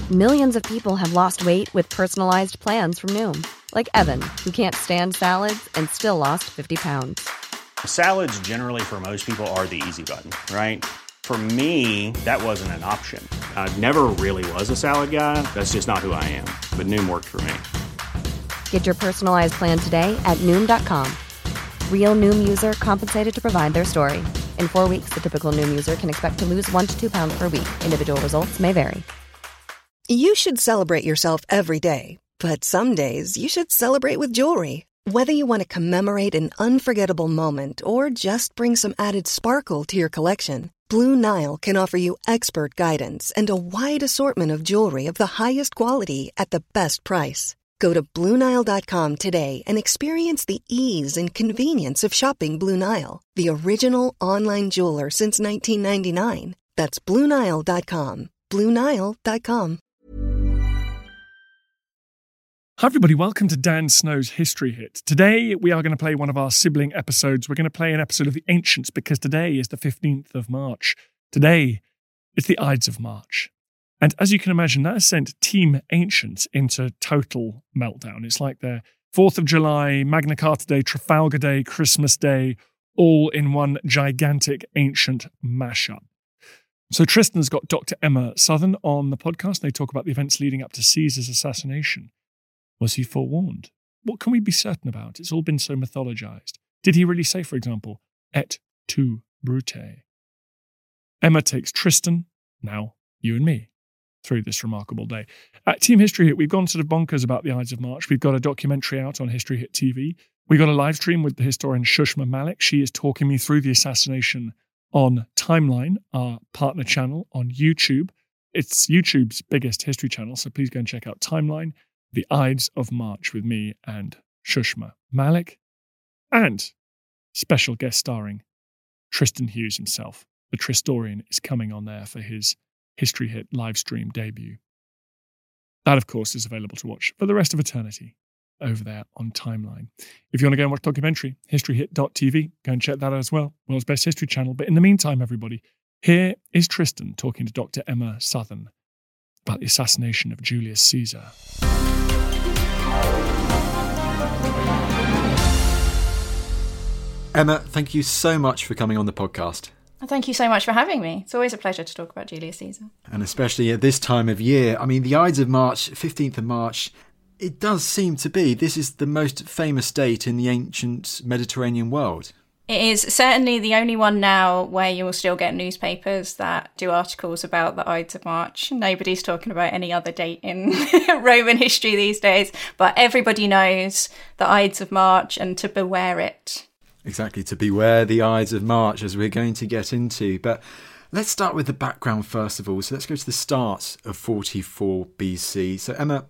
Millions of people have lost weight with personalized plans from Noom. Like Evan, who can't stand salads and still lost 50 pounds. Salads generally for most people are the easy button, right? For me, that wasn't an option. I never really was a salad guy. That's just not who I am. But Noom worked for me. Get your personalized plan today at Noom.com. Real Noom user compensated to provide their story. In 4 weeks, the typical Noom user can expect to lose 1 to 2 pounds per week. Individual results may vary. You should celebrate yourself every day. But some days, you should celebrate with jewelry. Whether you want to commemorate an unforgettable moment or just bring some added sparkle to your collection, Blue Nile can offer you expert guidance and a wide assortment of jewelry of the highest quality at the best price. Go to BlueNile.com today and experience the ease and convenience of shopping Blue Nile, the original online jeweler since 1999. That's BlueNile.com. BlueNile.com. Hi everybody, welcome to Dan Snow's History Hit. Today we are going to play one of our sibling episodes. We're going to play an episode of The Ancients because today is the 15th of March. Today is the Ides of March. And as you can imagine, that has sent Team Ancients into total meltdown. It's like their 4th of July, Magna Carta Day, Trafalgar Day, Christmas Day, all in one gigantic ancient mashup. So Tristan's got Dr. Emma Southern on the podcast. They talk about the events leading up to Caesar's assassination. Was he forewarned? What can we be certain about? It's all been so mythologized. Did he really say, for example, et tu, Brute? Emma takes Tristan, now you and me, through this remarkable day. At Team History Hit, we've gone sort of bonkers about the Ides of March. We've got a documentary out on History Hit TV. We got a live stream with the historian Shushma Malik. She is talking me through the assassination on Timeline, our partner channel on YouTube. It's YouTube's biggest history channel, so please go and check out Timeline. The Ides of March with me and Shushma Malik, and special guest starring Tristan Hughes himself. The Tristorian is coming on there for his History Hit live stream debut. That, of course, is available to watch for the rest of eternity over there on Timeline. If you want to go and watch the documentary, historyhit.tv, go and check that out as well. World's best history channel. But in the meantime, everybody, here is Tristan talking to Dr. Emma Southern about the assassination of Julius Caesar. Emma, thank you so much for coming on the podcast. Thank you so much for having me. It's always a pleasure to talk about Julius Caesar. And especially at this time of year. I mean, the Ides of March, 15th of March, it does seem to be, this is the most famous date in the ancient Mediterranean world. It is certainly the only one now where you will still get newspapers that do articles about the Ides of March. Nobody's talking about any other date in Roman history these days, but everybody knows the Ides of March and to beware it. Exactly, to beware the Ides of March, as we're going to get into. But let's start with the background first of all. So let's go to the start of 44 BC. So Emma,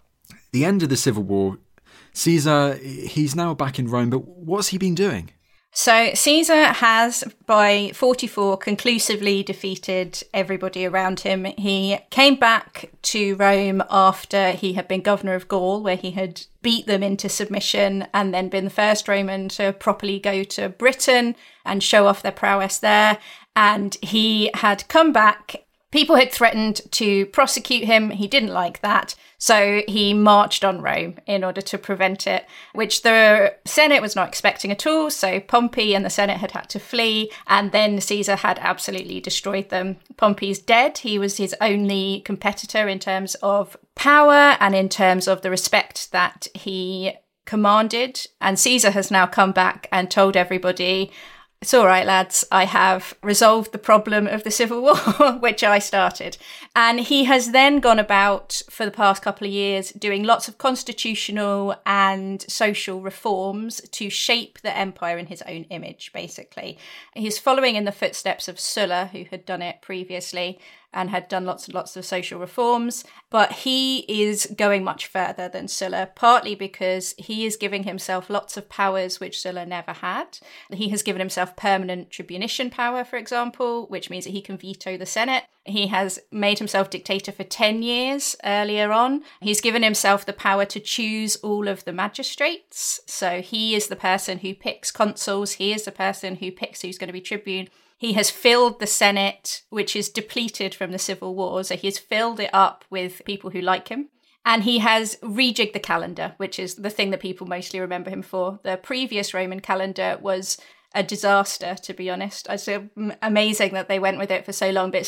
the end of the Civil War, Caesar, he's now back in Rome, but what's he been doing? So Caesar has, by 44, conclusively defeated everybody around him. He came back to Rome after he had been governor of Gaul, where he had beat them into submission and then been the first Roman to properly go to Britain and show off their prowess there. And he had come back. People had threatened to prosecute him. He didn't like that. So he marched on Rome in order to prevent it, which the Senate was not expecting at all. So Pompey and the Senate had to flee, and then Caesar had absolutely destroyed them. Pompey's dead. He was his only competitor in terms of power and in terms of the respect that he commanded. And Caesar has now come back and told everybody, it's all right, lads, I have resolved the problem of the Civil War, which I started. And he has then gone about, for the past couple of years, doing lots of constitutional and social reforms to shape the empire in his own image, basically. He's following in the footsteps of Sulla, who had done it previously and had done lots and lots of social reforms. But he is going much further than Sulla, partly because he is giving himself lots of powers which Sulla never had. He has given himself permanent tribunician power, for example, which means that he can veto the Senate. He has made himself dictator for 10 years earlier on. He's given himself the power to choose all of the magistrates. So he is the person who picks consuls. He is the person who picks who's going to be tribune. He has filled the Senate, which is depleted from the civil war. So he has filled it up with people who like him. And he has rejigged the calendar, which is the thing that people mostly remember him for. The previous Roman calendar was a disaster, to be honest. It's amazing that they went with it for so long, but it's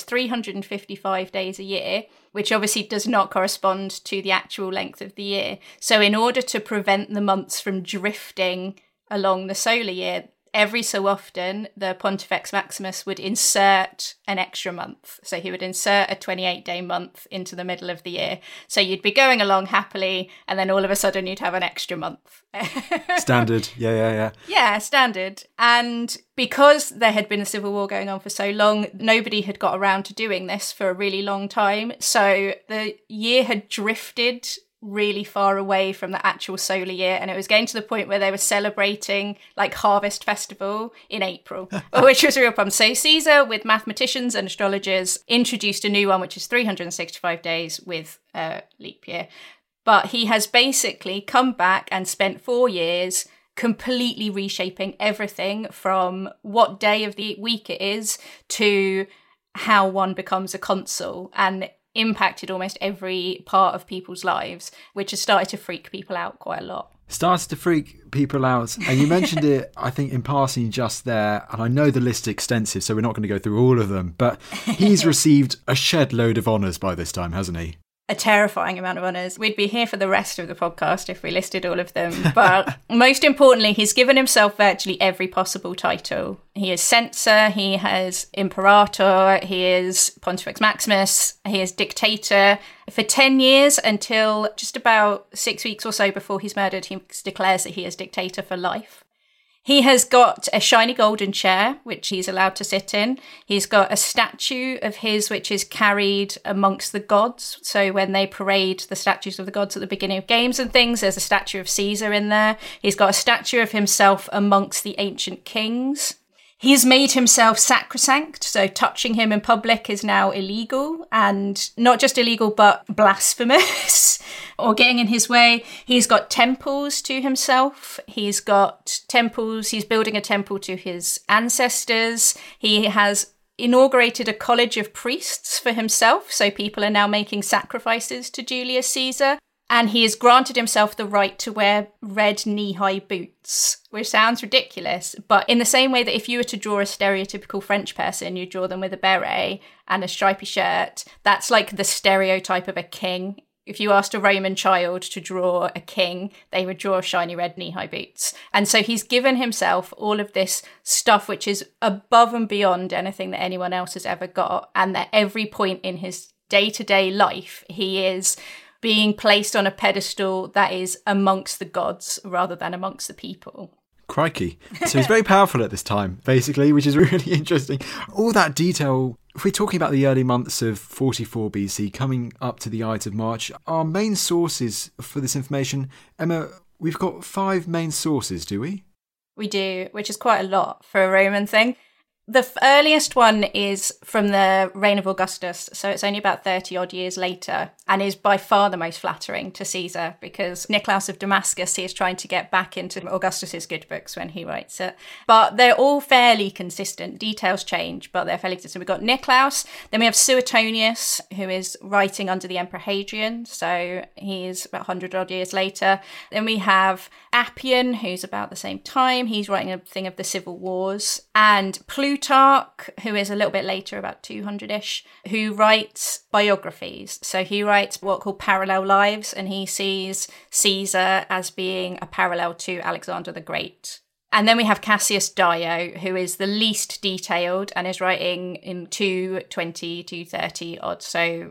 355 days a year, which obviously does not correspond to the actual length of the year. So in order to prevent the months from drifting along the solar year, every so often, the Pontifex Maximus would insert an extra month. So he would insert a 28-day month into the middle of the year. So you'd be going along happily, and then all of a sudden you'd have an extra month. Standard. Yeah. Yeah, standard. And because there had been a civil war going on for so long, nobody had got around to doing this for a really long time. So the year had drifted really far away from the actual solar year, and it was getting to the point where they were celebrating like Harvest Festival in April, which was a real problem. So Caesar, with mathematicians and astrologers, introduced a new one, which is 365 days with a leap year. But he has basically come back and spent 4 years completely reshaping everything from what day of the week it is to how one becomes a consul, and impacted almost every part of people's lives, which has started to freak people out quite a lot. Starts to freak people out. And you mentioned it, I think, in passing just there. And I know the list is extensive, so we're not going to go through all of them. But he's received a shed load of honours by this time, hasn't he? A terrifying amount of honours. We'd be here for the rest of the podcast if we listed all of them. But most importantly, he's given himself virtually every possible title. He is censor, he has imperator, he is Pontifex Maximus, he is dictator. For 10 years, until just about 6 weeks or so before he's murdered, he declares that he is dictator for life. He has got a shiny golden chair, which he's allowed to sit in. He's got a statue of his, which is carried amongst the gods. So when they parade the statues of the gods at the beginning of games and things, there's a statue of Caesar in there. He's got a statue of himself amongst the ancient kings. He's made himself sacrosanct, so touching him in public is now illegal, and not just illegal, but blasphemous or getting in his way. He's got temples to himself. He's got temples. He's building a temple to his ancestors. He has inaugurated a college of priests for himself, so people are now making sacrifices to Julius Caesar. And he has granted himself the right to wear red knee-high boots, which sounds ridiculous. But in the same way that if you were to draw a stereotypical French person, you draw them with a beret and a stripy shirt, that's like the stereotype of a king. If you asked a Roman child to draw a king, they would draw shiny red knee-high boots. And so he's given himself all of this stuff which is above and beyond anything that anyone else has ever got. And that every point in his day-to-day life, he is being placed on a pedestal that is amongst the gods rather than amongst the people. Crikey. So he's very powerful at this time, basically, which is really interesting. All that detail, if we're talking about the early months of 44 BC, coming up to the Ides of March, our main sources for this information, Emma, we've got 5 main sources, do we? We do, which is quite a lot for a Roman thing. The earliest one is from the reign of Augustus, so it's only about 30 odd years later, and is by far the most flattering to Caesar, because Nicolaus of Damascus, he is trying to get back into Augustus's good books when he writes it. But they're all fairly consistent. Details change, but they're fairly consistent. We've got Nicolaus, then we have Suetonius, who is writing under the Emperor Hadrian, so he's about 100 odd years later. Then we have Appian, who's about the same time. He's writing a thing of the civil wars. And Plutarch, who is a little bit later, about 200-ish, who writes biographies. So he writes what are called parallel lives, and he sees Caesar as being a parallel to Alexander the Great. And then we have Cassius Dio, who is the least detailed and is writing in 220, 230 odd, so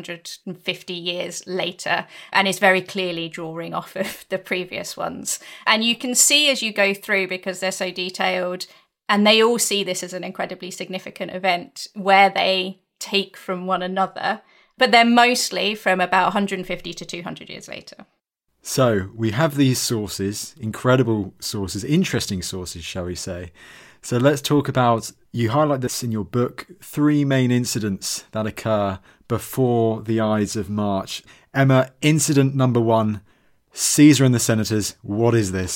250 years later, and is very clearly drawing off of the previous ones. And you can see as you go through, because they're so detailed, and they all see this as an incredibly significant event where they take from one another, but they're mostly from about 150 to 200 years later. So we have these sources, incredible sources, interesting sources, shall we say. So let's talk about, you highlight this in your book, 3 main incidents that occur before the Ides of March. Emma, incident number 1, Caesar and the senators. What is this?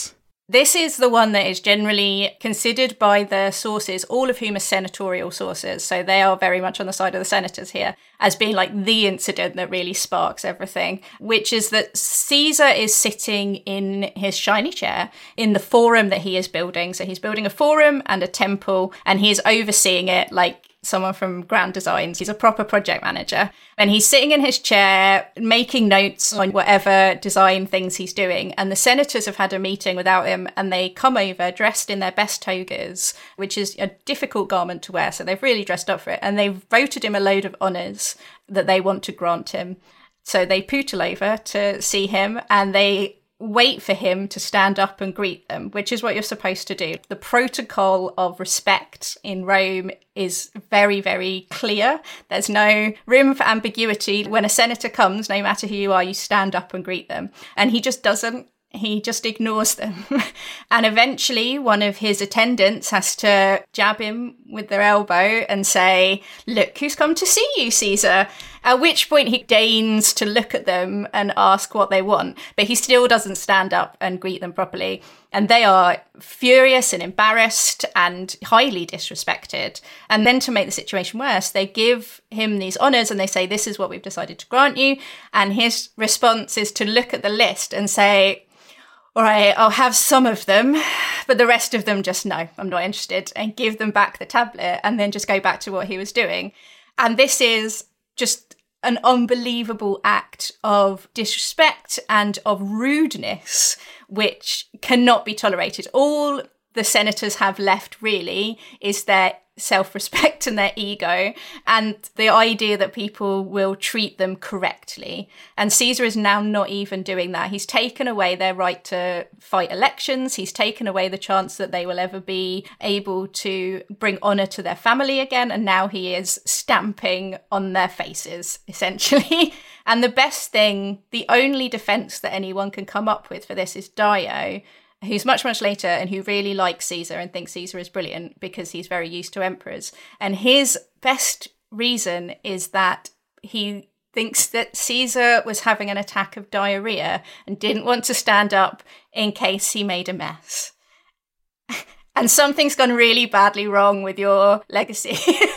This is the one that is generally considered by the sources, all of whom are senatorial sources, so they are very much on the side of the senators here, as being like the incident that really sparks everything, which is that Caesar is sitting in his shiny chair in the forum that he is building. So he's building a forum and a temple, and he is overseeing it like someone from Grand Designs. He's a proper project manager, and he's sitting in his chair making notes on whatever design things he's doing. And the senators have had a meeting without him, and they come over dressed in their best togas, which is a difficult garment to wear, so they've really dressed up for it, and they've voted him a load of honours that they want to grant him. So they pootle over to see him, and they wait for him to stand up and greet them, which is what you're supposed to do. The protocol of respect in Rome is very, very clear. There's no room for ambiguity. When a senator comes, no matter who you are, you stand up and greet them. And he just doesn't. He just ignores them. And eventually one of his attendants has to jab him with their elbow and say, "Look who's come to see you, Caesar." At which point he deigns to look at them and ask what they want, but he still doesn't stand up and greet them properly. And they are furious and embarrassed and highly disrespected. And then to make the situation worse, they give him these honours and they say, "This is what we've decided to grant you." And his response is to look at the list and say, "All right, I'll have some of them, but the rest of them just no, I'm not interested," and give them back the tablet and then just go back to what he was doing. And this is just an unbelievable act of disrespect and of rudeness, which cannot be tolerated. All the senators have left really is their self-respect and their ego and the idea that people will treat them correctly. And Caesar is now not even doing that. He's taken away their right to fight elections. He's taken away the chance that they will ever be able to bring honor to their family again. And now he is stamping on their faces, essentially. And the best thing, the only defense that anyone can come up with for this is Dio, who's much, much later and who really likes Caesar and thinks Caesar is brilliant because he's very used to emperors. And his best reason is that he thinks that Caesar was having an attack of diarrhea and didn't want to stand up in case he made a mess. And something's gone really badly wrong with your legacy.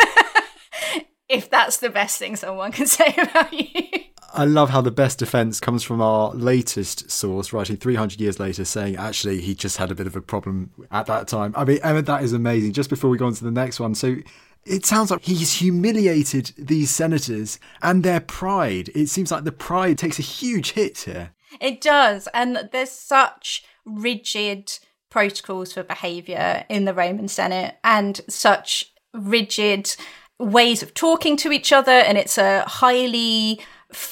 If that's the best thing someone can say about you. I love how the best defence comes from our latest source, writing 300 years later, saying actually he just had a bit of a problem at that time. I mean, Emma, that is amazing. Just before we go on to the next one, so it sounds like he's humiliated these senators and their pride. It seems like the pride takes a huge hit here. It does. And there's such rigid protocols for behaviour in the Roman Senate and such rigid ways of talking to each other. And it's a highly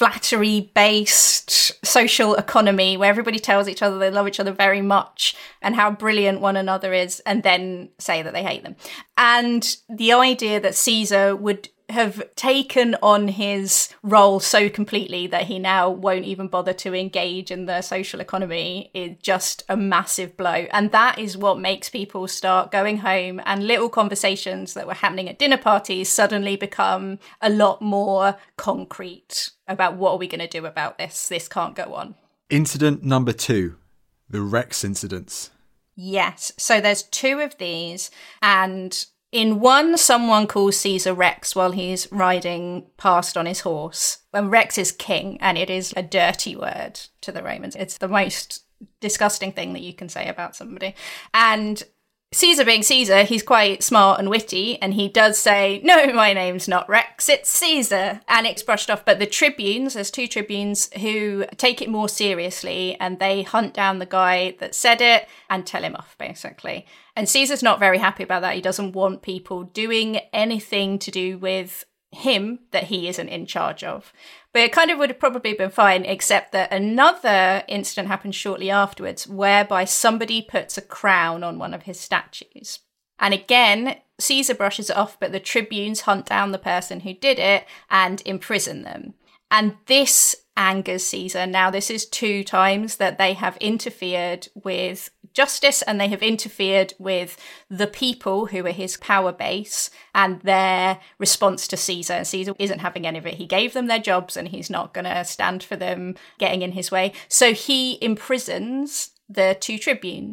flattery-based social economy where everybody tells each other they love each other very much and how brilliant one another is, and then say that they hate them. And the idea that Caesar would have taken on his role so completely that he now won't even bother to engage in the social economy is just a massive blow. And that is what makes people start going home, and little conversations that were happening at dinner parties suddenly become a lot more concrete about what are we going to do about this. This can't go on. Incident number 2, the Rex incidents. Yes. So there's 2 of these, and in one, someone calls Caesar Rex while he's riding past on his horse. And Rex is king, and it is a dirty word to the Romans. It's the most disgusting thing that you can say about somebody. And Caesar being Caesar, he's quite smart and witty, and he does say, "No, my name's not Rex, it's Caesar." And it's brushed off. But the tribunes, there's 2 tribunes who take it more seriously, and they hunt down the guy that said it and tell him off, basically. And Caesar's not very happy about that. He doesn't want people doing anything to do with him that he isn't in charge of. But it kind of would have probably been fine, except that another incident happened shortly afterwards whereby somebody puts a crown on one of his statues. And again, Caesar brushes it off, but the tribunes hunt down the person who did it and imprison them. And this angers Caesar. Now, this is 2 times that they have interfered with justice, and they have interfered with the people who are his power base and their response to Caesar. And Caesar isn't having any of it. He gave them their jobs and he's not going to stand for them getting in his way. So he imprisons the 2 tribunes.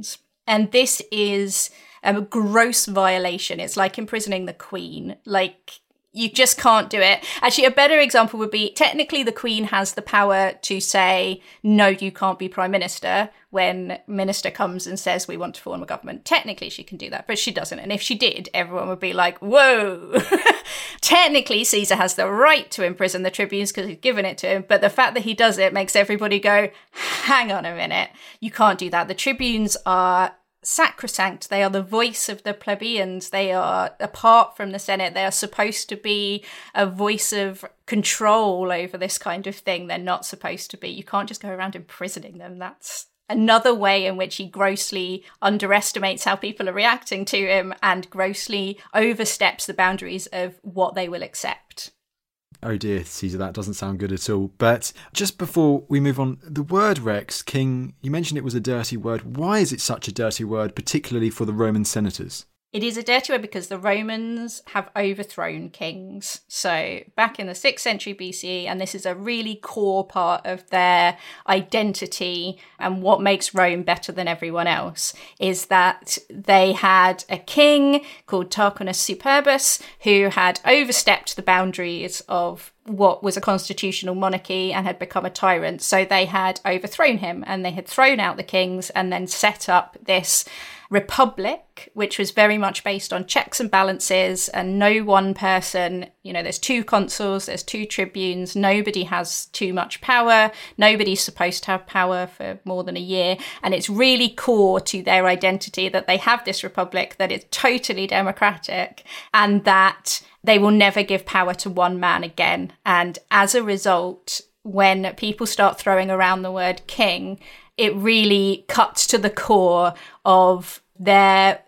And this is a gross violation. It's like imprisoning the Queen. Like, you just can't do it. Actually, a better example would be, technically the Queen has the power to say, no, you can't be Prime Minister when Minister comes and says, we want to form a government. Technically, she can do that, but she doesn't. And if she did, everyone would be like, whoa. Technically, Caesar has the right to imprison the tribunes because he's given it to him. But the fact that he does it makes everybody go, hang on a minute. You can't do that. The tribunes are sacrosanct. They are the voice of the plebeians. They are, apart from the Senate, they are supposed to be a voice of control over this kind of thing. They're not supposed to be. You can't just go around imprisoning them. That's another way in which he grossly underestimates how people are reacting to him and grossly oversteps the boundaries of what they will accept. Oh dear, Caesar, that doesn't sound good at all. But just before we move on, the word Rex, king, you mentioned it was a dirty word. Why is it such a dirty word, particularly for the Roman senators? It is a dirty word because the Romans have overthrown kings. So back in the 6th century BCE, and this is a really core part of their identity and what makes Rome better than everyone else, is that they had a king called Tarquinius Superbus who had overstepped the boundaries of what was a constitutional monarchy and had become a tyrant. So they had overthrown him and they had thrown out the kings and then set up this republic, which was very much based on checks and balances and no one person, there's 2 consuls, there's 2 tribunes, nobody has too much power, nobody's supposed to have power for more than a year. And it's really core to their identity that they have this republic that is totally democratic and that they will never give power to one man again. And as a result, when people start throwing around the word king, it really cuts to the core of their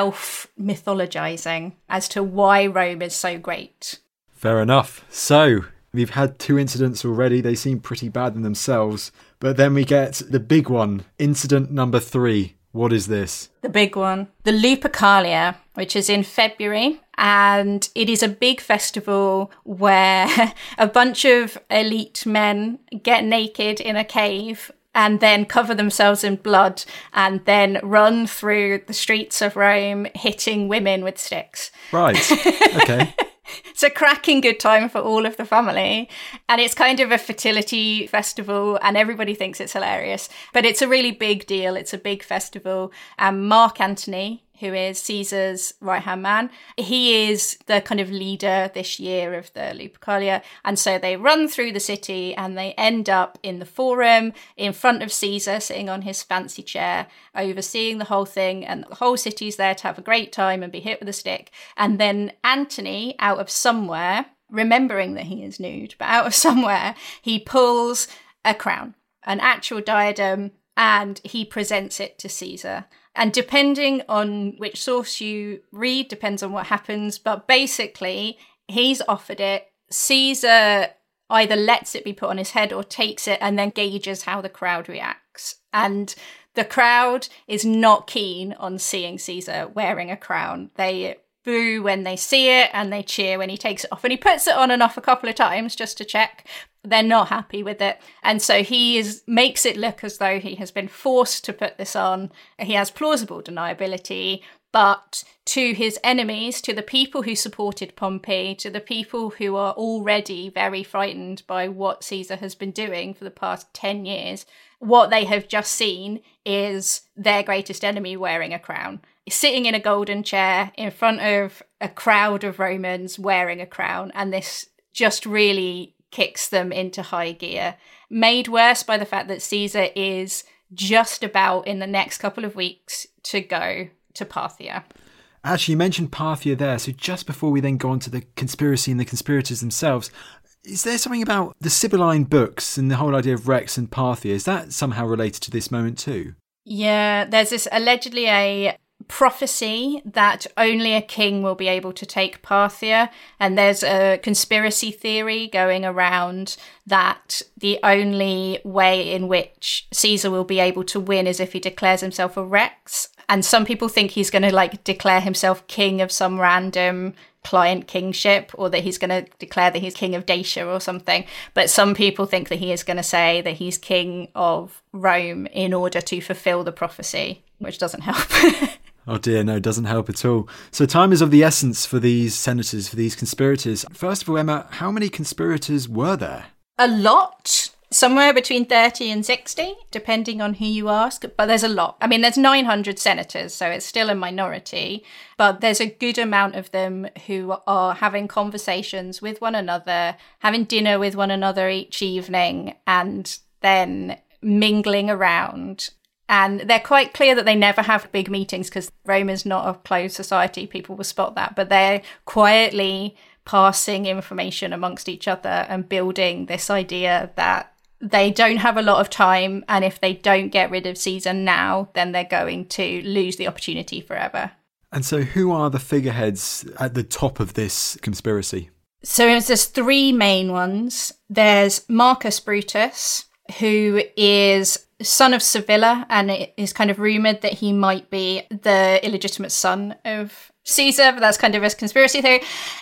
self-mythologizing as to why Rome is so great. Fair enough. So, we've had 2 incidents already. They seem pretty bad in themselves. But then we get the big one, incident number 3. What is this? The big one. The Lupercalia, which is in February. And it is a big festival where a bunch of elite men get naked in a cave and then cover themselves in blood and then run through the streets of Rome hitting women with sticks. Right. Okay. It's a cracking good time for all of the family. And it's kind of a fertility festival and everybody thinks it's hilarious. But it's a really big deal. It's a big festival. And Mark Antony, who is Caesar's right-hand man, he is the kind of leader this year of the Lupercalia. And so they run through the city and they end up in the Forum in front of Caesar, sitting on his fancy chair, overseeing the whole thing. And the whole city's there to have a great time and be hit with a stick. And then Antony, out of somewhere, remembering that he is nude, but out of somewhere, he pulls a crown, an actual diadem, and he presents it to Caesar. And depending on which source you read, depends on what happens. But basically, he's offered it. Caesar either lets it be put on his head or takes it and then gauges how the crowd reacts. And the crowd is not keen on seeing Caesar wearing a crown. They boo when they see it and they cheer when he takes it off. And he puts it on and off a couple of times just to check. They're not happy with it. And so makes it look as though he has been forced to put this on. He has plausible deniability, but to his enemies, to the people who supported Pompey, to the people who are already very frightened by what Caesar has been doing for the past 10 years, what they have just seen is their greatest enemy wearing a crown, sitting in a golden chair in front of a crowd of Romans wearing a crown. And this just really kicks them into high gear, made worse by the fact that Caesar is just about in the next couple of weeks to go to Parthia. Actually, you mentioned Parthia there, so just before we then go on to the conspiracy and the conspirators themselves, is there something about the Sibylline books and the whole idea of Rex and Parthia? Is that somehow related to this moment too? Yeah, there's this allegedly a prophecy that only a king will be able to take Parthia, and there's a conspiracy theory going around that the only way in which Caesar will be able to win is if he declares himself a Rex. And some people think he's going to declare himself king of some random client kingship, or that he's going to declare that he's king of Dacia or something. But some people think that he is going to say that he's king of Rome in order to fulfill the prophecy, which doesn't help. Oh dear, no, it doesn't help at all. So time is of the essence for these senators, for these conspirators. First of all, Emma, how many conspirators were there? A lot. Somewhere between 30 and 60, depending on who you ask. But there's a lot. I mean, there's 900 senators, so it's still a minority. But there's a good amount of them who are having conversations with one another, having dinner with one another each evening, and then mingling around. And they're quite clear that they never have big meetings because Rome is not a closed society. People will spot that. But they're quietly passing information amongst each other and building this idea that they don't have a lot of time, and if they don't get rid of Caesar now, then they're going to lose the opportunity forever. And so who are the figureheads at the top of this conspiracy? So there's three main ones. There's Marcus Brutus, who is son of Sevilla, and it is kind of rumoured that he might be the illegitimate son of Caesar, but that's kind of a conspiracy theory.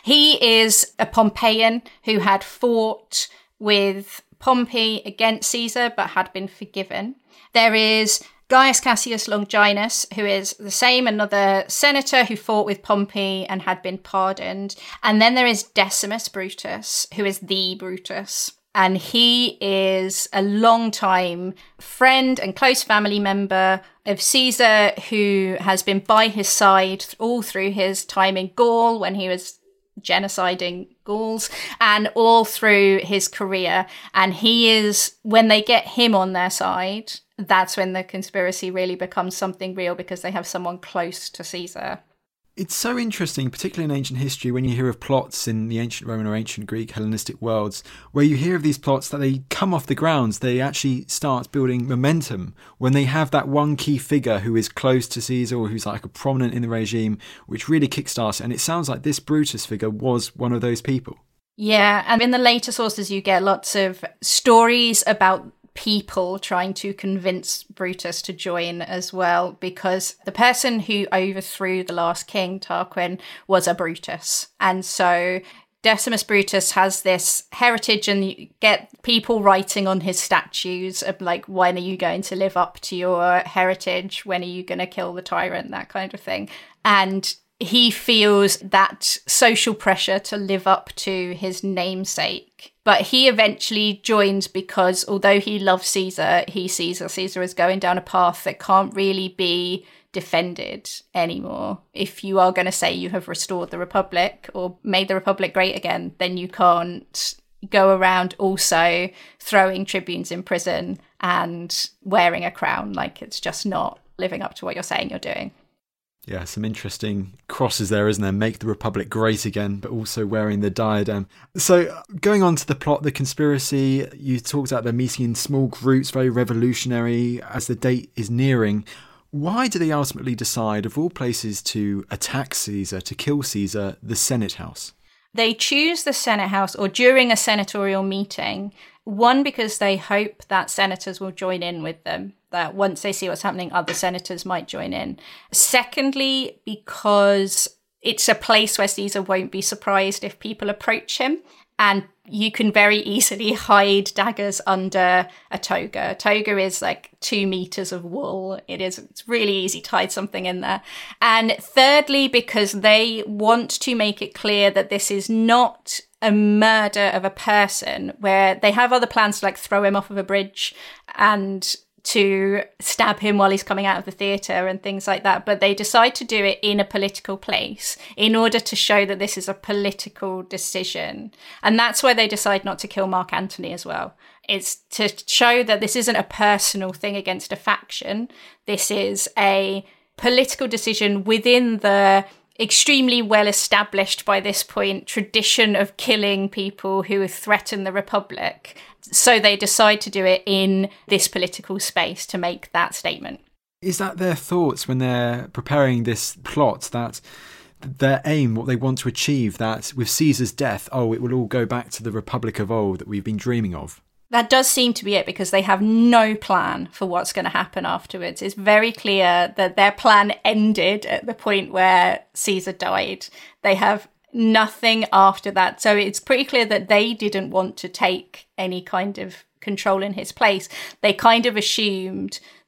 He is a Pompeian who had fought with Pompey against Caesar, but had been forgiven. There is Gaius Cassius Longinus, who is the same, another senator who fought with Pompey and had been pardoned. And then there is Decimus Brutus, who is the Brutus. And he is a long-time friend and close family member of Caesar, who has been by his side all through his time in Gaul when he was genociding Gauls, and all through his career. And he is, when they get him on their side, that's when the conspiracy really becomes something real, because they have someone close to Caesar. It's so interesting, particularly in ancient history, when you hear of plots in the ancient Roman or ancient Greek Hellenistic worlds, where you hear of these plots that they come off the grounds, they actually start building momentum when they have that one key figure who is close to Caesar or who's like a prominent in the regime, which really kickstarts it. And it sounds like this Brutus figure was one of those people. Yeah, and in the later sources you get lots of stories about people trying to convince Brutus to join as well, because the person who overthrew the last king, Tarquin, was a Brutus. And so Decimus Brutus has this heritage, and you get people writing on his statues of like, when are you going to live up to your heritage? When are you going to kill the tyrant? That kind of thing. And he feels that social pressure to live up to his namesake. But he eventually joins because although he loves Caesar, he sees that Caesar is going down a path that can't really be defended anymore. If you are going to say you have restored the Republic or made the Republic great again, then you can't go around also throwing tribunes in prison and wearing a crown. Like, it's just not living up to what you're saying you're doing. Yeah, some interesting crosses there, isn't there? Make the Republic great again, but also wearing the diadem. So going on to the plot, the conspiracy, you talked about them meeting in small groups, very revolutionary as the date is nearing. Why do they ultimately decide, of all places, to attack Caesar, to kill Caesar, the Senate House? They choose the Senate House, or during a senatorial meeting, one, because they hope that senators will join in with them, that once they see what's happening, other senators might join in. Secondly, because it's a place where Caesar won't be surprised if people approach him, and you can very easily hide daggers under a toga. A toga is like 2 meters of wool. It's really easy to hide something in there. And thirdly, because they want to make it clear that this is not a murder of a person, where they have other plans to like throw him off of a bridge and to stab him while he's coming out of the theatre and things like that. But they decide to do it in a political place in order to show that this is a political decision. And that's why they decide not to kill Mark Antony as well. It's to show that this isn't a personal thing against a faction. This is a political decision within the extremely well established by this point tradition of killing people who threaten the Republic. So they decide to do it in this political space to make that statement. Is that their thoughts when they're preparing this plot, that their aim, what they want to achieve, that with Caesar's death, it will all go back to the Republic of old that we've been dreaming of? That does seem to be it, because they have no plan for what's going to happen afterwards. It's very clear that their plan ended at the point where Caesar died. They have nothing after that. So it's pretty clear that they didn't want to take any kind of control in his place. They kind of assumed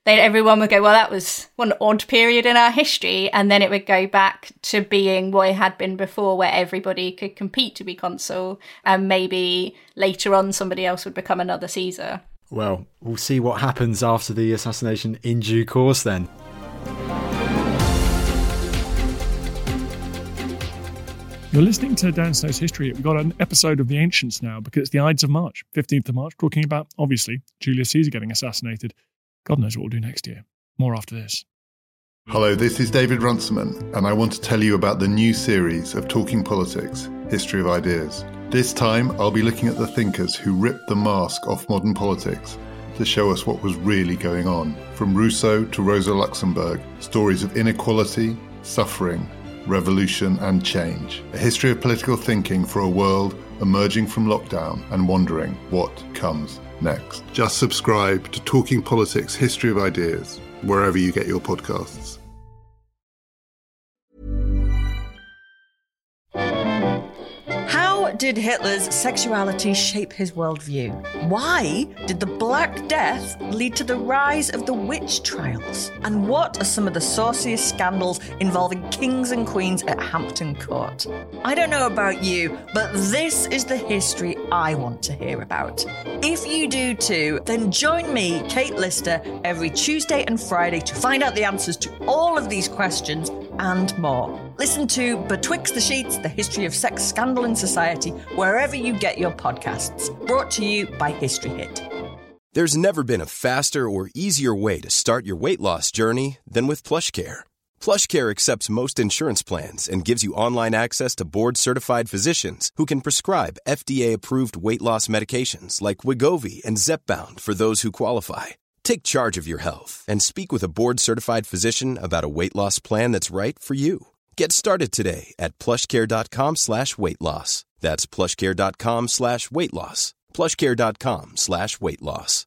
everyone would go, well, that was one odd period in our history. And then it would go back to being what it had been before, where everybody could compete to be consul. And maybe later on, somebody else would become another Caesar. Well, we'll see what happens after the assassination in due course then. You're listening to Dan Snow's History. We've got an episode of The Ancients now because it's the Ides of March, 15th of March, talking about, obviously, Julius Caesar getting assassinated. God knows what we'll do next year. More after this. Hello, this is David Runciman, and I want to tell you about the new series of Talking Politics, History of Ideas. This time, I'll be looking at the thinkers who ripped the mask off modern politics to show us what was really going on. From Rousseau to Rosa Luxemburg, stories of inequality, suffering, revolution and change. A history of political thinking for a world emerging from lockdown and wondering what comes next. Just subscribe to Talking Politics, History of Ideas, wherever you get your podcasts. How did Hitler's sexuality shape his worldview? Why did the Black Death lead to the rise of the witch trials? And what are some of the sauciest scandals involving kings and queens at Hampton Court? I don't know about you, but this is the history I want to hear about. If you do too, then join me, Kate Lister, every Tuesday and Friday to find out the answers to all of these questions and more. Listen to Betwixt the Sheets, the history of sex, scandal and society, wherever you get your podcasts. Brought to you by History Hit. There's never been a faster or easier way to start your weight loss journey than with PlushCare. PlushCare accepts most insurance plans and gives you online access to board-certified physicians who can prescribe FDA-approved weight loss medications like Wegovy and Zepbound for those who qualify. Take charge of your health and speak with a board-certified physician about a weight loss plan that's right for you. Get started today at plushcare.com/weight loss. That's plushcare.com/weight loss. plushcare.com/weight loss.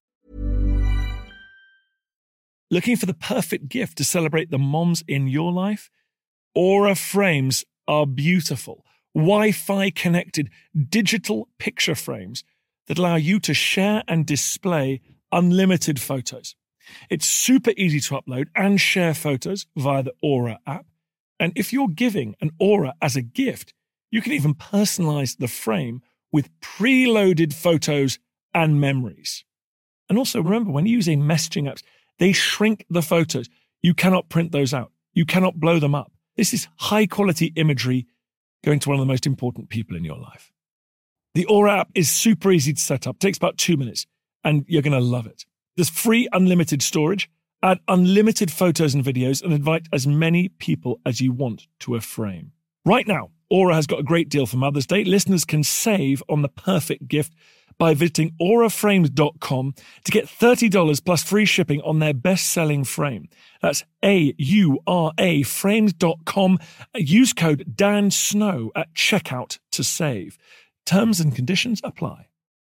Looking for the perfect gift to celebrate the moms in your life? Aura frames are beautiful, Wi-Fi connected digital picture frames that allow you to share and display unlimited photos. It's super easy to upload and share photos via the Aura app. And if you're giving an Aura as a gift, you can even personalize the frame with preloaded photos and memories. And also remember, when using messaging apps, they shrink the photos. You cannot print those out. You cannot blow them up. This is high quality imagery going to one of the most important people in your life. The Aura app is super easy to set up. It takes about 2 minutes and you're going to love it. There's free unlimited storage. Add unlimited photos and videos and invite as many people as you want to a frame. Right now, Aura has got a great deal for Mother's Day. Listeners can save on the perfect gift by visiting auraframes.com to get $30 plus free shipping on their best-selling frame. That's AURA frames.com. Use code DANSNOW at checkout to save. Terms and conditions apply.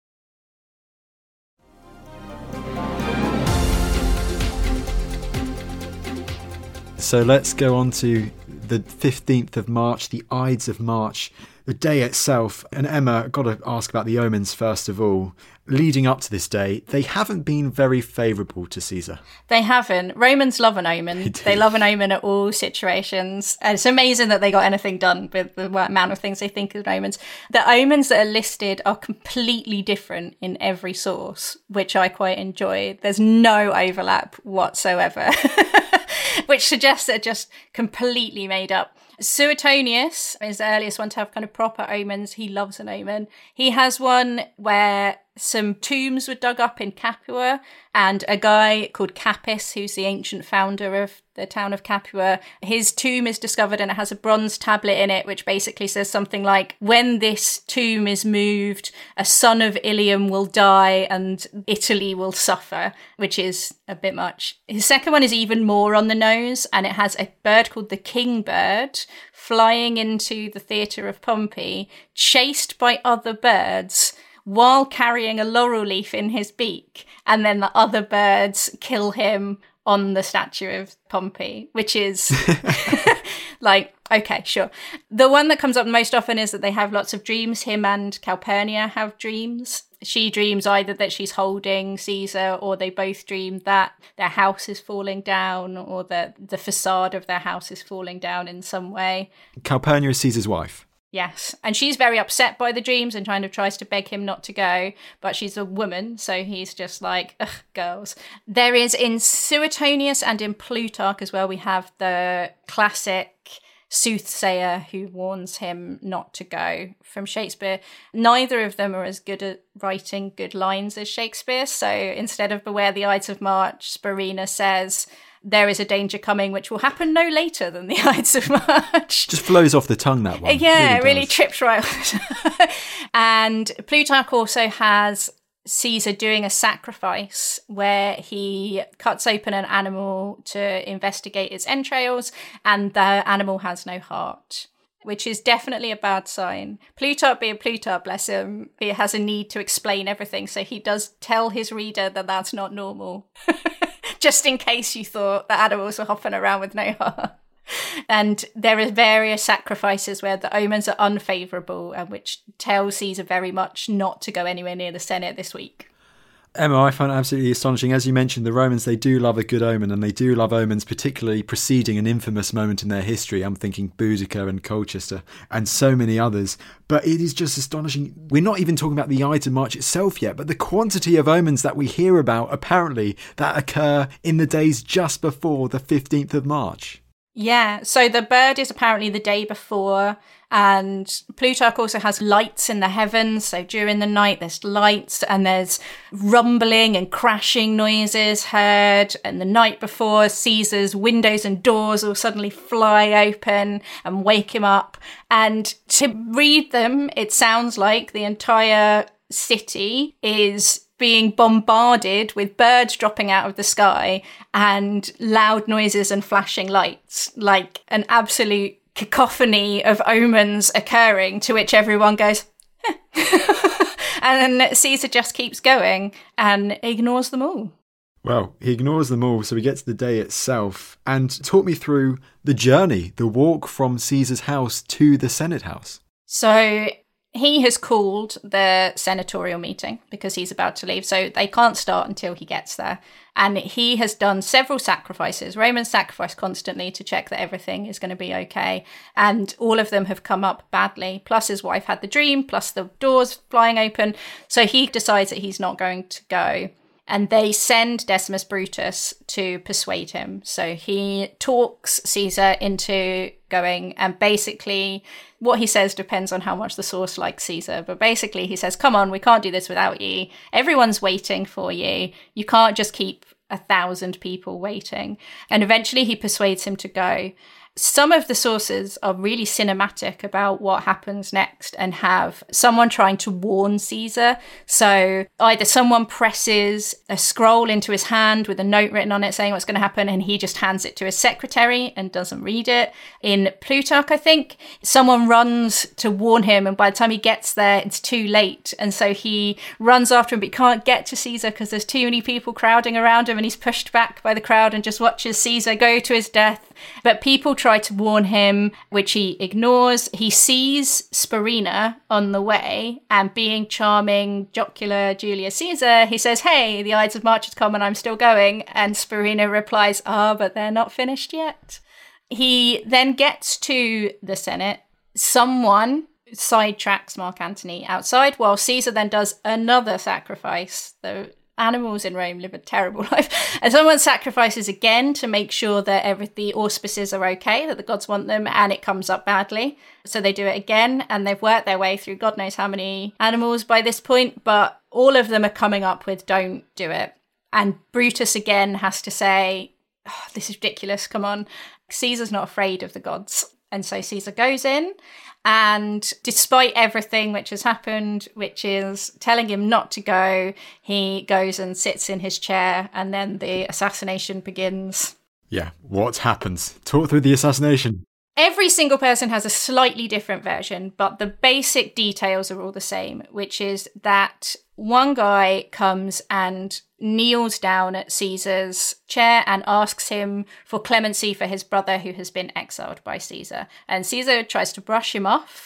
So let's go on to the 15th of March, the Ides of March, the day itself. And Emma, I've got to ask about the omens first of all. Leading up to this day, they haven't been very favourable to Caesar. They haven't. Romans love an omen. They love an omen at all situations. And it's amazing that they got anything done with the amount of things they think of omens. The omens that are listed are completely different in every source, which I quite enjoy. There's no overlap whatsoever. Which suggests they're just completely made up. Suetonius is the earliest one to have kind of proper omens. He loves an omen. He has one where some tombs were dug up in Capua, and a guy called Capys, who's the ancient founder of the town of Capua, his tomb is discovered and it has a bronze tablet in it which basically says something like, when this tomb is moved, a son of Ilium will die and Italy will suffer, which is a bit much. His second one is even more on the nose, and it has a bird called the kingbird flying into the theatre of Pompey, chased by other birds, while carrying a laurel leaf in his beak, and then the other birds kill him on the statue of Pompey, which is like, okay, sure. The one that comes up most often is that they have lots of dreams. Him and Calpurnia have dreams. She dreams either that she's holding Caesar, or they both dream that their house is falling down, or that the facade of their house is falling down in some way. Calpurnia is Caesar's wife. Yes, and she's very upset by the dreams and kind of tries to beg him not to go, but she's a woman, so he's just like, ugh, girls. There is in Suetonius and in Plutarch as well, we have the classic soothsayer who warns him not to go from Shakespeare. Neither of them are as good at writing good lines as Shakespeare, so instead of beware the Ides of March, Spurinna says, there is a danger coming which will happen no later than the Ides of March. Just flows off the tongue, that one. Yeah, it really trips right off. And Plutarch also has Caesar doing a sacrifice where he cuts open an animal to investigate its entrails, and the animal has no heart, which is definitely a bad sign. Plutarch, being Plutarch, bless him, he has a need to explain everything, so he does tell his reader that that's not normal. Just in case you thought the animals were hopping around with no heart. And there are various sacrifices where the omens are unfavourable, and which tell Caesar very much not to go anywhere near the Senate this week. Emma, I find it absolutely astonishing. As you mentioned, the Romans, they do love a good omen, and they do love omens particularly preceding an infamous moment in their history. I'm thinking Boudica and Colchester and so many others. But it is just astonishing. We're not even talking about the Ides of March itself yet, but the quantity of omens that we hear about, apparently, that occur in the days just before the 15th of March. Yeah, so the bird is apparently the day before, and Plutarch also has lights in the heavens, so during the night there's lights and there's rumbling and crashing noises heard, and the night before Caesar's windows and doors will suddenly fly open and wake him up. And to read them, it sounds like the entire city is being bombarded with birds dropping out of the sky and loud noises and flashing lights, like an absolute cacophony of omens occurring, to which everyone goes, and then Caesar just keeps going and ignores them all. Well, he ignores them all, so we get to the day itself. And talk me through the journey, the walk from Caesar's house to the Senate house. So he has called the senatorial meeting because he's about to leave, so they can't start until he gets there. And he has done several sacrifices. Romans sacrifice constantly to check that everything is going to be okay. And all of them have come up badly. Plus his wife had the dream, plus the doors flying open. So he decides that he's not going to go. And they send Decimus Brutus to persuade him. So he talks Caesar into going, and basically what he says depends on how much the source likes Caesar. But basically he says, come on, we can't do this without you. Everyone's waiting for you. You can't just keep 1,000 people waiting. And eventually he persuades him to go. Some of the sources are really cinematic about what happens next and have someone trying to warn Caesar. So either someone presses a scroll into his hand with a note written on it saying what's going to happen, and he just hands it to his secretary and doesn't read it. In Plutarch, I think, someone runs to warn him, and by the time he gets there, it's too late. And so he runs after him, but he can't get to Caesar because there's too many people crowding around him, and he's pushed back by the crowd and just watches Caesar go to his death. But people try to warn him, which he ignores. He sees Spurinna on the way, and being charming, jocular Julius Caesar, he says, hey, the Ides of March has come and I'm still going. And Spurinna replies, but they're not finished yet. He then gets to the Senate. Someone sidetracks Mark Antony outside, while Caesar then does another sacrifice. The animals in Rome live a terrible life. And someone sacrifices again to make sure that the auspices are okay, that the gods want them, and it comes up badly. So they do it again, and they've worked their way through God knows how many animals by this point, but all of them are coming up with don't do it. And Brutus again has to say, this is ridiculous, come on. Caesar's not afraid of the gods. And so Caesar goes in, and despite everything which has happened, which is telling him not to go, he goes and sits in his chair, and then the assassination begins. Yeah, what happens? Talk through the assassination. Every single person has a slightly different version, but the basic details are all the same, which is that one guy comes and kneels down at Caesar's chair and asks him for clemency for his brother who has been exiled by Caesar. And Caesar tries to brush him off,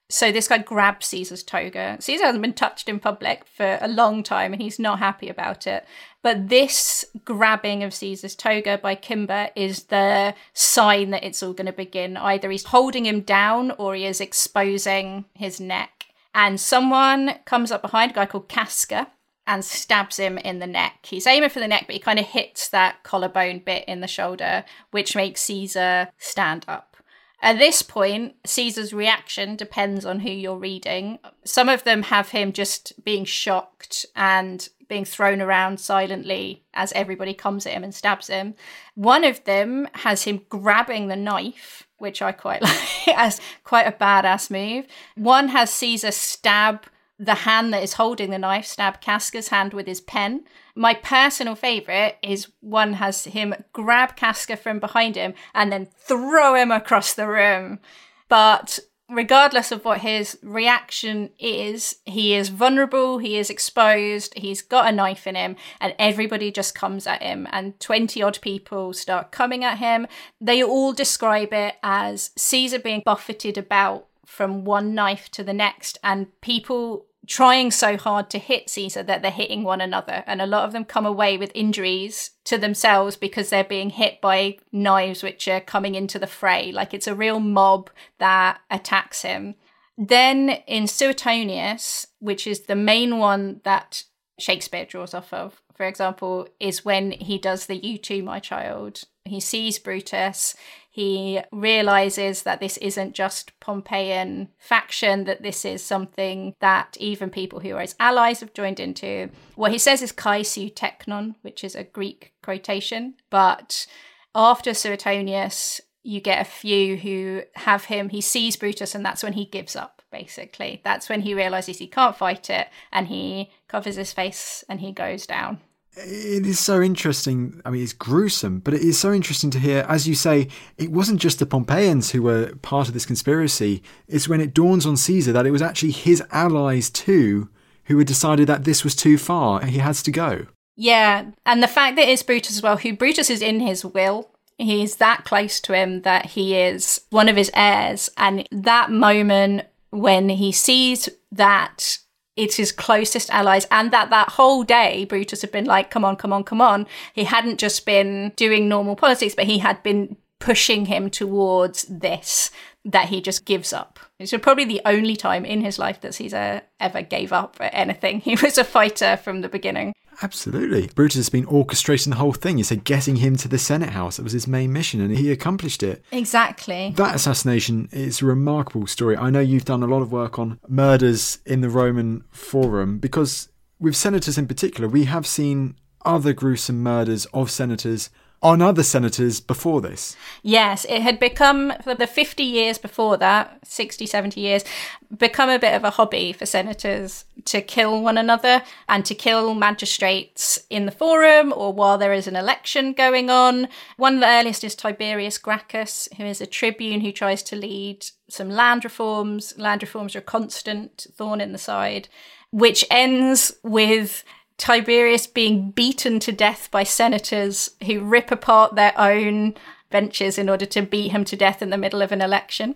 So this guy grabs Caesar's toga. Caesar hasn't been touched in public for a long time and he's not happy about it. But this grabbing of Caesar's toga by Kimber is the sign that it's all going to begin. Either he's holding him down or he is exposing his neck. And someone comes up behind, a guy called Casca, and stabs him in the neck. He's aiming for the neck, but he kind of hits that collarbone bit in the shoulder, which makes Caesar stand up. At this point, Caesar's reaction depends on who you're reading. Some of them have him just being shocked and being thrown around silently as everybody comes at him and stabs him. One of them has him grabbing the knife, which I quite like as quite a badass move. One has Caesar stab the hand that is holding the knife, stab Casca's hand with his pen. My personal favourite is one has him grab Casca from behind him and then throw him across the room. But regardless of what his reaction is, he is vulnerable, he is exposed, he's got a knife in him, and everybody just comes at him. And 20 odd people start coming at him. They all describe it as Caesar being buffeted about from one knife to the next, and people trying so hard to hit Caesar that they're hitting one another. And a lot of them come away with injuries to themselves because they're being hit by knives which are coming into the fray. Like, it's a real mob that attacks him. Then in Suetonius, which is the main one that Shakespeare draws off of, for example, is when he does the "You too, my child." He sees Brutus. He realizes that this isn't just Pompeian faction, that this is something that even people who are his allies have joined into. What he says is "kai su teknon," which is a Greek quotation. But after Suetonius, you get a few who have him. He sees Brutus, and that's when he gives up, basically. That's when he realizes he can't fight it, and he covers his face and he goes down. It is so interesting. I mean, it's gruesome, but it is so interesting to hear, as you say, it wasn't just the Pompeians who were part of this conspiracy. It's when it dawns on Caesar that it was actually his allies too who had decided that this was too far and he has to go. Yeah, and the fact that it's Brutus as well, who Brutus is in his will. He's that close to him that he is one of his heirs. And that moment when he sees that it's his closest allies, and that whole day Brutus had been like, come on, come on, come on. He hadn't just been doing normal politics, but he had been pushing him towards this, that he just gives up. It's probably the only time in his life that Caesar ever gave up at anything. He was a fighter from the beginning. Absolutely. Brutus has been orchestrating the whole thing. You said getting him to the Senate House. That was his main mission, and he accomplished it. Exactly. That assassination is a remarkable story. I know you've done a lot of work on murders in the Roman Forum, because with senators in particular, we have seen other gruesome murders of senators on other senators before this. Yes, it had become, for the 50 years before that, 60, 70 years, become a bit of a hobby for senators to kill one another and to kill magistrates in the forum or while there is an election going on. One of the earliest is Tiberius Gracchus, who is a tribune who tries to lead some land reforms. Land reforms are a constant thorn in the side, which ends with Tiberius being beaten to death by senators who rip apart their own benches in order to beat him to death in the middle of an election.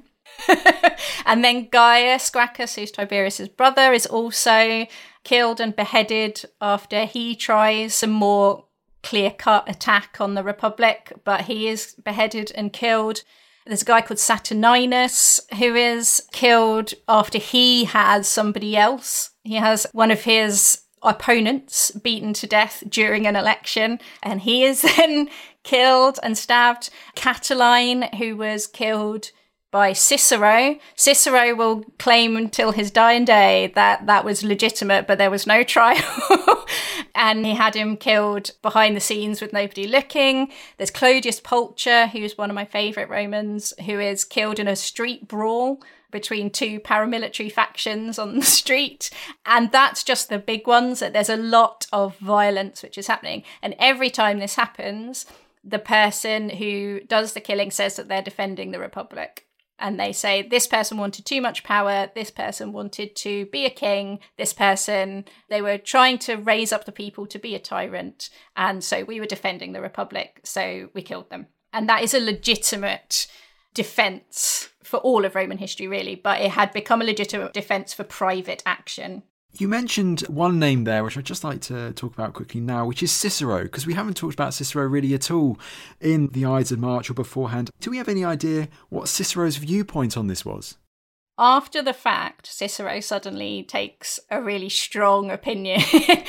And then Gaius Gracchus, who's Tiberius's brother, is also killed and beheaded after he tries some more clear-cut attack on the Republic, but he is beheaded and killed. There's a guy called Saturninus who is killed after he has somebody else. He has one of his opponents beaten to death during an election, and he is then killed and stabbed. Catiline, who was killed by Cicero. Cicero will claim until his dying day that that was legitimate, but there was no trial. And he had him killed behind the scenes with nobody looking. There's Clodius Pulcher, who's one of my favourite Romans, who is killed in a street brawl between two paramilitary factions on the street. And that's just the big ones. There's a lot of violence which is happening. And every time this happens, the person who does the killing says that they're defending the Republic. And they say, this person wanted too much power, this person wanted to be a king, this person, they were trying to raise up the people to be a tyrant. And so we were defending the Republic, so we killed them. And that is a legitimate defense for all of Roman history, really, but it had become a legitimate defense for private action. You mentioned one name there, which I'd just like to talk about quickly now, which is Cicero, because we haven't talked about Cicero really at all in the Ides of March or beforehand. Do we have any idea what Cicero's viewpoint on this was? After the fact, Cicero suddenly takes a really strong opinion.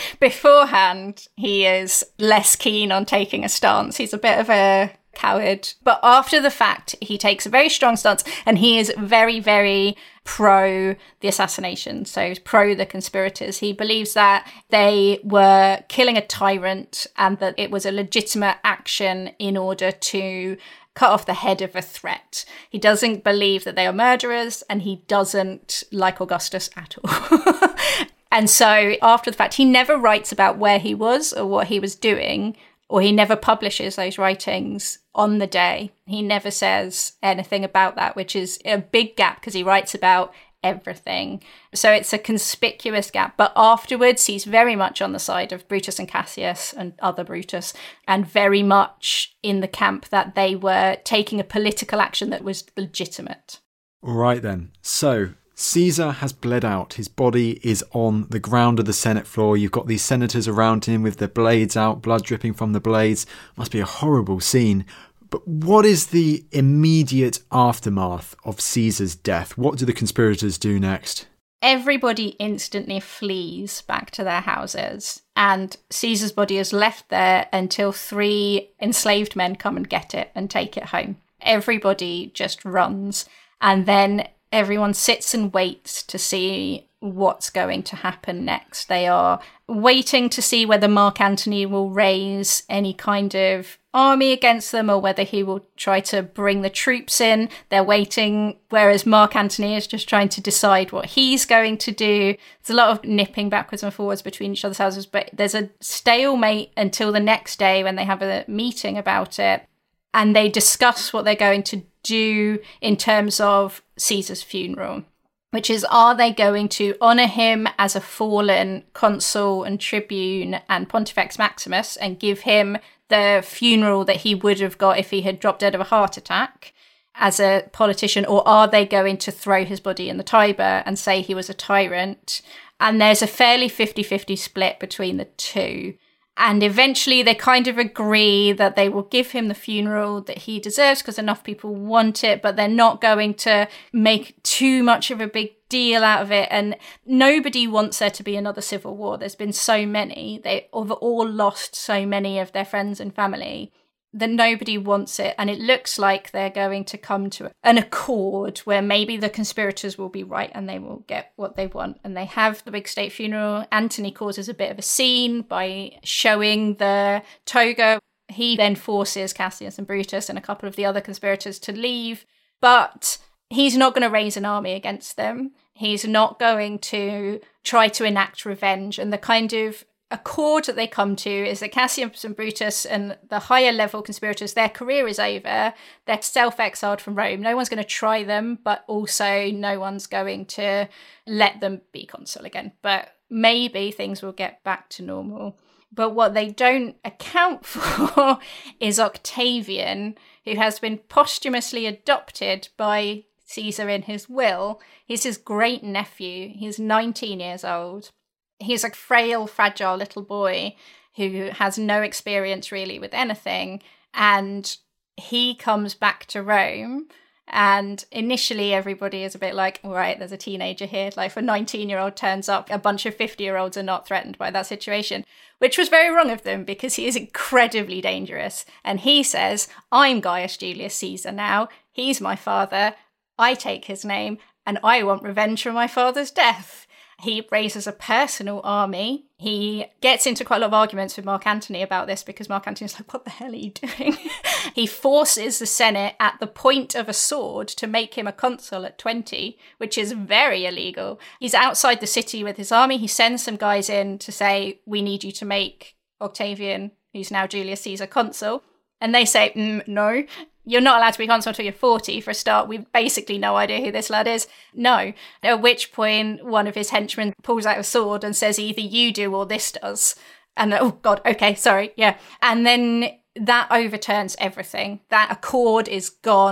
Beforehand, he is less keen on taking a stance. He's a bit of a coward. But after the fact, he takes a very strong stance, and he is very, very pro the assassination, so pro the conspirators. He believes that they were killing a tyrant and that it was a legitimate action in order to cut off the head of a threat. He doesn't believe that they are murderers, and he doesn't like Augustus at all. And so after the fact, he never writes about where he was or what he was doing, or he never publishes those writings on the day. He never says anything about that, which is a big gap because he writes about everything. So it's a conspicuous gap. But afterwards, he's very much on the side of Brutus and Cassius and other Brutus, and very much in the camp that they were taking a political action that was legitimate. All right then. So Caesar has bled out. His body is on the ground of the Senate floor. You've got these senators around him with their blades out, blood dripping from the blades. Must be a horrible scene. But what is the immediate aftermath of Caesar's death? What do the conspirators do next? Everybody instantly flees back to their houses, and Caesar's body is left there until 3 enslaved men come and get it and take it home. Everybody just runs, and then everyone sits and waits to see what's going to happen next. They are waiting to see whether Mark Antony will raise any kind of army against them, or whether he will try to bring the troops in. They're waiting, whereas Mark Antony is just trying to decide what he's going to do. There's a lot of nipping backwards and forwards between each other's houses, but there's a stalemate until the next day when they have a meeting about it, and they discuss what they're going to do in terms of Caesar's funeral, which is, are they going to honour him as a fallen consul and tribune and Pontifex Maximus and give him the funeral that he would have got if he had dropped dead of a heart attack as a politician, or are they going to throw his body in the Tiber and say he was a tyrant? And there's a fairly 50-50 split between the two. And eventually they kind of agree that they will give him the funeral that he deserves because enough people want it, but they're not going to make too much of a big deal out of it. And nobody wants there to be another civil war. There's been so many. They have all lost so many of their friends and family that nobody wants it. And it looks like they're going to come to an accord where maybe the conspirators will be right and they will get what they want. And they have the big state funeral. Antony causes a bit of a scene by showing the toga. He then forces Cassius and Brutus and a couple of the other conspirators to leave. But he's not going to raise an army against them. He's not going to try to enact revenge. And the kind of accord that they come to is that Cassius and Brutus and the higher level conspirators, their career is over. They're self-exiled from Rome. No one's going to try them, but also no one's going to let them be consul again. But maybe things will get back to normal. But what they don't account for is Octavian, who has been posthumously adopted by Caesar in his will. He's his great nephew. He's 19 years old. He's a frail, fragile little boy who has no experience really with anything. And he comes back to Rome. And initially everybody is a bit like, all right, there's a teenager here. Like, if a 19-year-old turns up, a bunch of 50-year-olds are not threatened by that situation, which was very wrong of them because he is incredibly dangerous. And he says, I'm Gaius Julius Caesar now. He's my father. I take his name and I want revenge for my father's death. He raises a personal army. He gets into quite a lot of arguments with Mark Antony about this because Mark Antony's like, what the hell are you doing? He forces the Senate at the point of a sword to make him a consul at 20, which is very illegal. He's outside the city with his army. He sends some guys in to say, we need you to make Octavian, who's now Julius Caesar, consul. And they say, no, you're not allowed to be consul until you're 40. For a start, we've basically no idea who this lad is. No. At which point, one of his henchmen pulls out a sword and says, either you do or this does. And, oh, God, okay, sorry, yeah. And then that overturns everything. That accord is gone.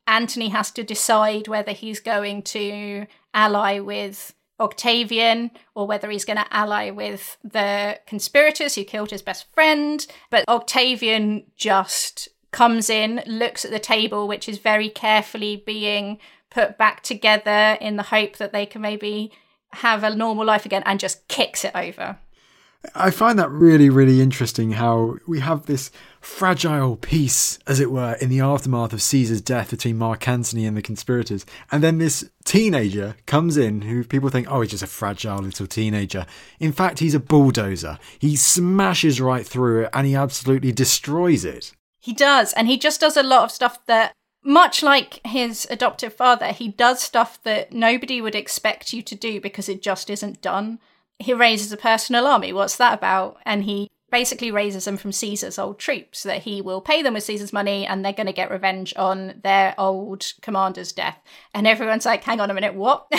Antony has to decide whether he's going to ally with Octavian or whether he's going to ally with the conspirators who killed his best friend. But Octavian just comes in, looks at the table, which is very carefully being put back together in the hope that they can maybe have a normal life again, and just kicks it over. I find that really, really interesting how we have this fragile peace, as it were, in the aftermath of Caesar's death between Mark Antony and the conspirators. And then this teenager comes in who people think, oh, he's just a fragile little teenager. In fact, he's a bulldozer. He smashes right through it and he absolutely destroys it. He does. And he just does a lot of stuff that, much like his adoptive father, he does stuff that nobody would expect you to do because it just isn't done. He raises a personal army. What's that about? And he basically raises them from Caesar's old troops, that he will pay them with Caesar's money and they're going to get revenge on their old commander's death. And everyone's like, hang on a minute, what?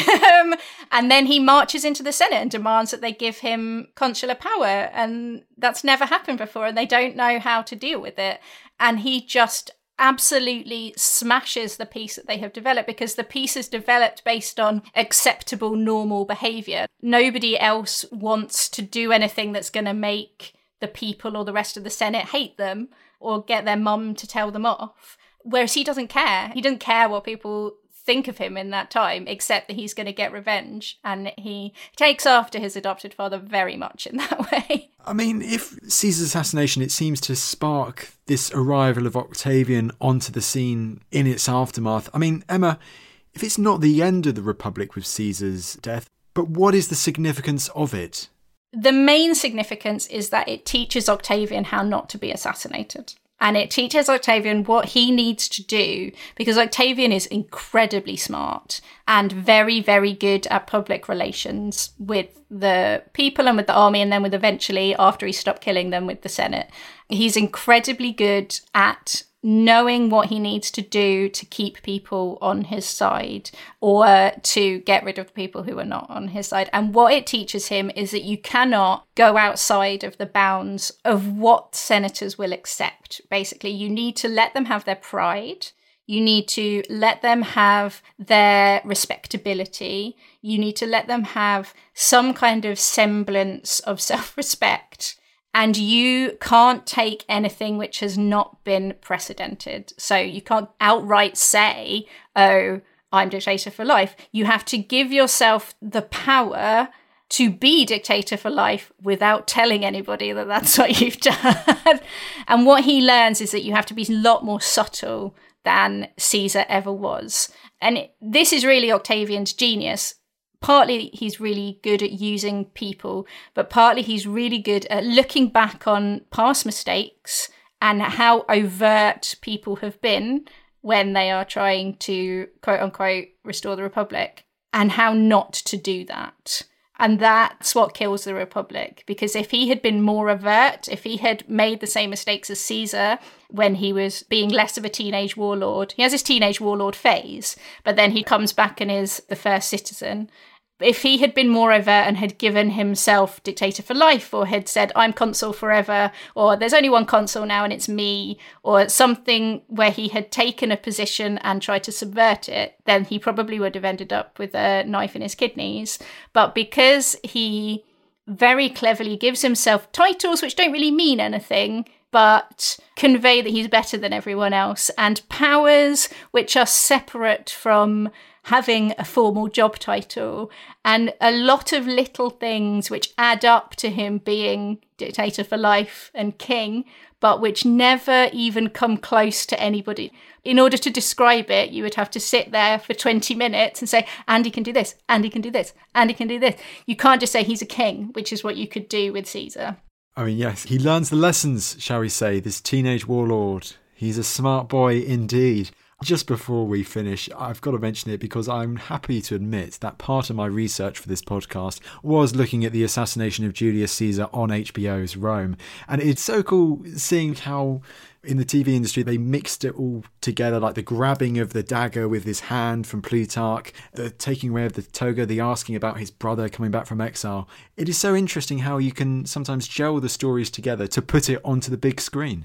And then he marches into the Senate and demands that they give him consular power. And that's never happened before and they don't know how to deal with it. And he just absolutely smashes the peace that they have developed, because the peace is developed based on acceptable, normal behaviour. Nobody else wants to do anything that's going to make the people or the rest of the Senate hate them or get their mum to tell them off. Whereas he doesn't care. He doesn't care what people think of him in that time, except that he's going to get revenge. And he takes after his adopted father very much in that way. I mean, if Caesar's assassination, it seems to spark this arrival of Octavian onto the scene in its aftermath. I mean, Emma, if it's not the end of the Republic with Caesar's death, but what is the significance of it? The main significance is that it teaches Octavian how not to be assassinated. And it teaches Octavian what he needs to do, because Octavian is incredibly smart and very, very good at public relations with the people and with the army, and then with eventually, after he stopped killing them, with the Senate. He's incredibly good at knowing what he needs to do to keep people on his side or to get rid of the people who are not on his side. And what it teaches him is that you cannot go outside of the bounds of what senators will accept. Basically, you need to let them have their pride. You need to let them have their respectability. You need to let them have some kind of semblance of self-respect. And you can't take anything which has not been precedented. So you can't outright say, oh, I'm dictator for life. You have to give yourself the power to be dictator for life without telling anybody that that's what you've done. And what he learns is that you have to be a lot more subtle than Caesar ever was. And this is really Octavian's genius. Partly he's really good at using people, but partly he's really good at looking back on past mistakes and how overt people have been when they are trying to, quote unquote, restore the Republic, and how not to do that. And that's what kills the Republic, because if he had been more overt, if he had made the same mistakes as Caesar when he was being less of a teenage warlord, he has his teenage warlord phase, but then he comes back and is the first citizen. If he had been more overt and had given himself dictator for life, or had said, I'm consul forever, or there's only one consul now and it's me, or something where he had taken a position and tried to subvert it, then he probably would have ended up with a knife in his kidneys. But because he very cleverly gives himself titles which don't really mean anything, but convey that he's better than everyone else, and powers which are separate from having a formal job title, and a lot of little things which add up to him being dictator for life and king, but which never even come close to anybody. In order to describe it, you would have to sit there for 20 minutes and say, Andy can do this, Andy can do this, Andy can do this. You can't just say he's a king, which is what you could do with Caesar. I mean, yes, he learns the lessons, shall we say, this teenage warlord. He's a smart boy indeed. Just before we finish, I've got to mention it because I'm happy to admit that part of my research for this podcast was looking at the assassination of Julius Caesar on HBO's Rome. And it's so cool seeing how in the TV industry they mixed it all together, like the grabbing of the dagger with his hand from Plutarch, the taking away of the toga, the asking about his brother coming back from exile. It is so interesting how you can sometimes gel the stories together to put it onto the big screen.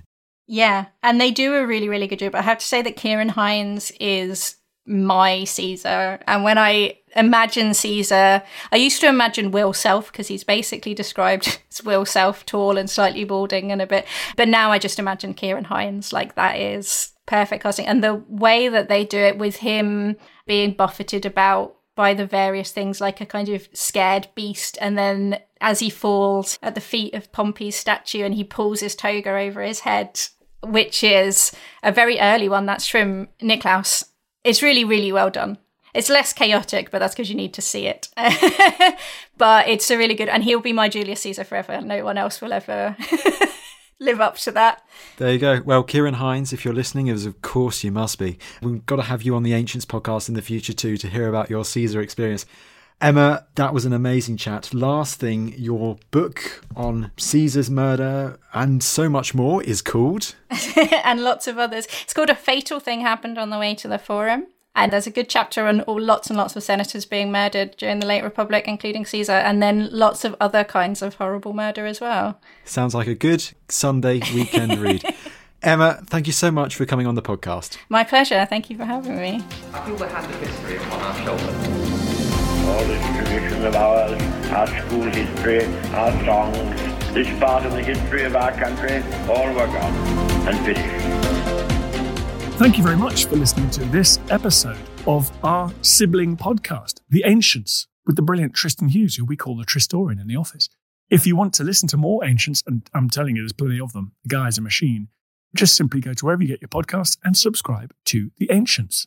Yeah, and they do a really, really good job. I have to say that Ciarán Hinds is my Caesar. And when I imagine Caesar, I used to imagine Will Self, because he's basically described as Will Self, tall and slightly balding and a bit. But now I just imagine Ciarán Hinds. Like, that is perfect casting. And the way that they do it with him being buffeted about by the various things, like a kind of scared beast, and then as he falls at the feet of Pompey's statue and he pulls his toga over his head, which is a very early one, that's from Nicklaus. It's really, really well done. It's less chaotic, but that's because you need to see it. But it's a really good, and he'll be my Julius Caesar forever. No one else will ever live up to that. There you go. Well, Ciarán Hinds, if you're listening, as of course you must be, we've got to have you on the Ancients podcast in the future too to hear about your Caesar experience. Emma, that was an amazing chat. Last thing, your book on Caesar's murder and so much more is called? And lots of others. It's called A Fatal Thing Happened on the Way to the Forum. And there's a good chapter on lots and lots of senators being murdered during the late Republic, including Caesar, and then lots of other kinds of horrible murder as well. Sounds like a good Sunday weekend read. Emma, thank you so much for coming on the podcast. My pleasure. Thank you for having me. I feel we have the history upon our shoulders. All this tradition of ours, our school history, our songs, this part of the history of our country, all were gone and finished. Thank you very much for listening to this episode of our sibling podcast, The Ancients, with the brilliant Tristan Hughes, who we call the Tristorian in the office. If you want to listen to more Ancients, and I'm telling you there's plenty of them, the guy's a machine, just simply go to wherever you get your podcasts and subscribe to The Ancients.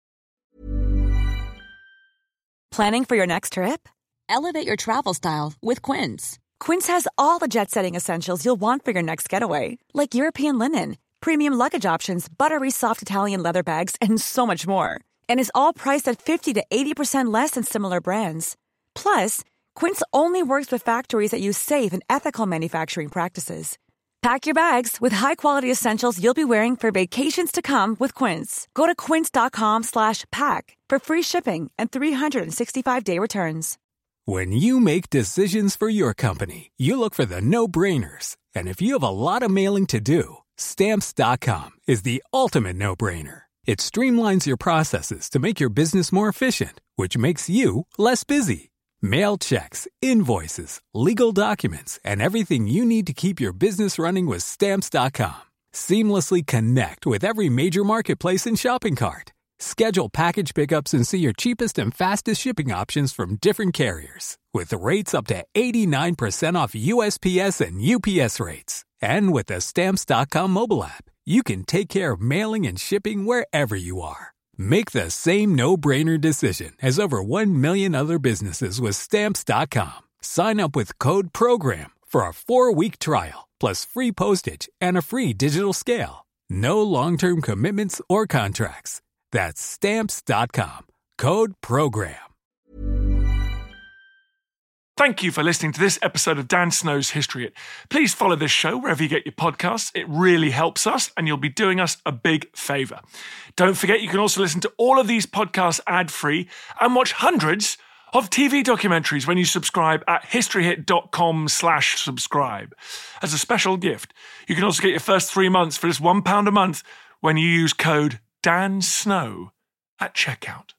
Planning for your next trip? Elevate your travel style with Quince. Quince has all the jet-setting essentials you'll want for your next getaway, like European linen, premium luggage options, buttery soft Italian leather bags, and so much more. And is all priced at 50 to 80% less than similar brands. Plus, Quince only works with factories that use safe and ethical manufacturing practices. Pack your bags with high-quality essentials you'll be wearing for vacations to come with Quince. Go to quince.com/pack for free shipping and 365-day returns. When you make decisions for your company, you look for the no-brainers. And if you have a lot of mailing to do, Stamps.com is the ultimate no-brainer. It streamlines your processes to make your business more efficient, which makes you less busy. Mail checks, invoices, legal documents, and everything you need to keep your business running with Stamps.com. Seamlessly connect with every major marketplace and shopping cart. Schedule package pickups and see your cheapest and fastest shipping options from different carriers, with rates up to 89% off USPS and UPS rates. And with the Stamps.com mobile app, you can take care of mailing and shipping wherever you are. Make the same no-brainer decision as over 1 million other businesses with Stamps.com. Sign up with code PROGRAM for a 4-week trial, plus free postage and a free digital scale. No long-term commitments or contracts. That's Stamps.com. Code PROGRAM. Thank you for listening to this episode of Dan Snow's History Hit. Please follow this show wherever you get your podcasts. It really helps us, and you'll be doing us a big favour. Don't forget, you can also listen to all of these podcasts ad-free and watch hundreds of TV documentaries when you subscribe at historyhit.com/subscribe. As a special gift, you can also get your first 3 months for just £1 a month when you use code DANSNOW at checkout.